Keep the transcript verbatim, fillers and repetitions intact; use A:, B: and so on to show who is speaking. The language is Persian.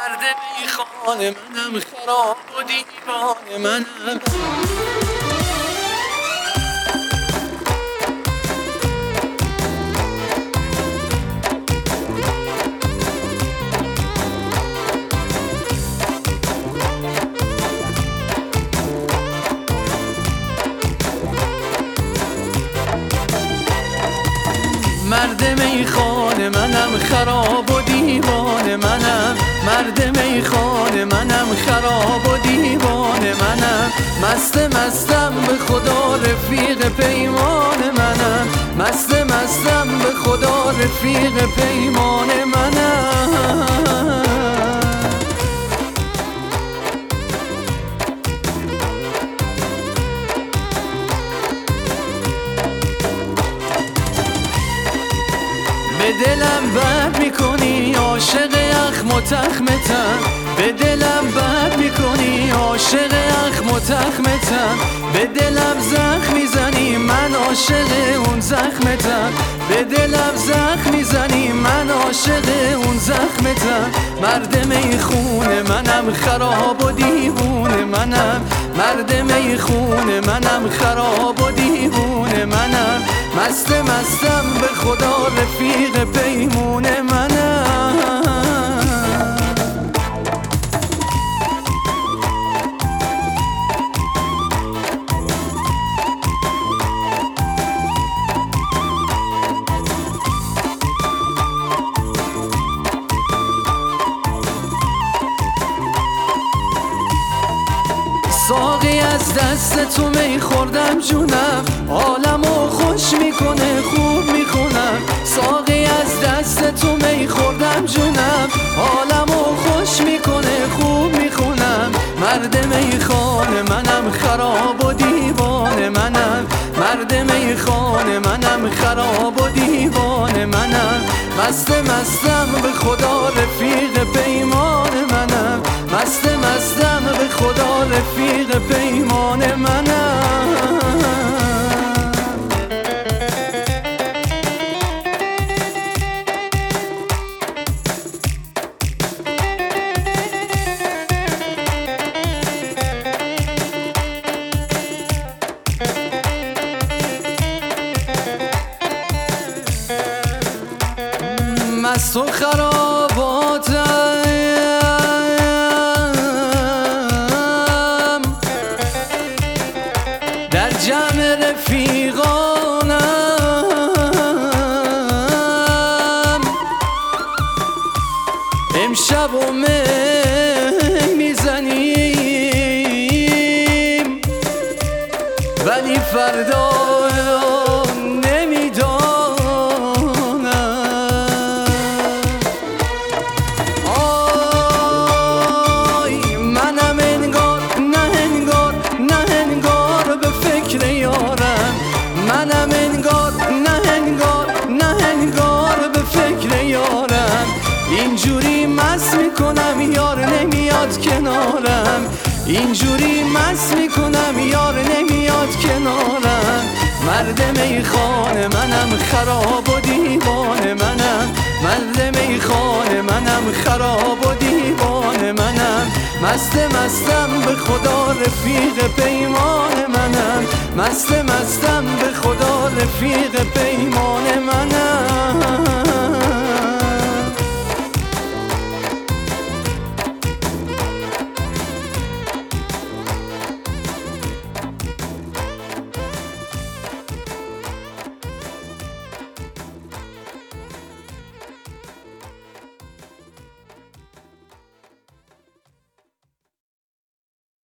A: مرد میخوان منم، خراب و دیوان منم. مرد میخوان منم، خراب و دیوان منم. مرد میخوان منم، خراب و دیوان منم. مست مستم به خدا رفیق پیمان منم. مست مستم به خدا رفیق پیمان منم. به دلم بد میکنی عاشق اخم و تخمتم. به دلم بد میکنی عاشق اخم و تخمتم. به دلم زخم میزنی من عاشق اون زخمتم. به دلم زخم میزنی من عاشق اون زخمتم. مرد میخون منم، خراب و دیوون منم. مرد میخون منم، خراب و دیوون منم. مست مستم به خدا رفیق پیمون منم. ساقی از دست تو می خوردم جونم، عالمو خوش میکنه خوب میخونم. ساقی از دست تو می خوردم جونم، عالمو خوش میکنه خوب میخونم. مرد میخوان منم، خراب و دیوان منم. مرد میخوان منم، خراب و دیوان منم. مست مستم به خدا رفیق پیمان منم. مست مستم به خدا رفیق پیمان منم. مست و خراباتم در جمع رفیقانم. امشب و می میزنیم ولی فردا منم انگار نه انگار نه انگار به فکر یارم. اینجوری مست میکنم یار نمیاد کنارم. اینجوری مست میکنم یار نمیاد کنارم. مرد میخوان منم، خراب و دیوان منم. مرد میخوان منم، خراب و دیوان منم. مست مستم به خدا رفیق پیمان منم. مست مستم به خدا رفیق پیمان منم.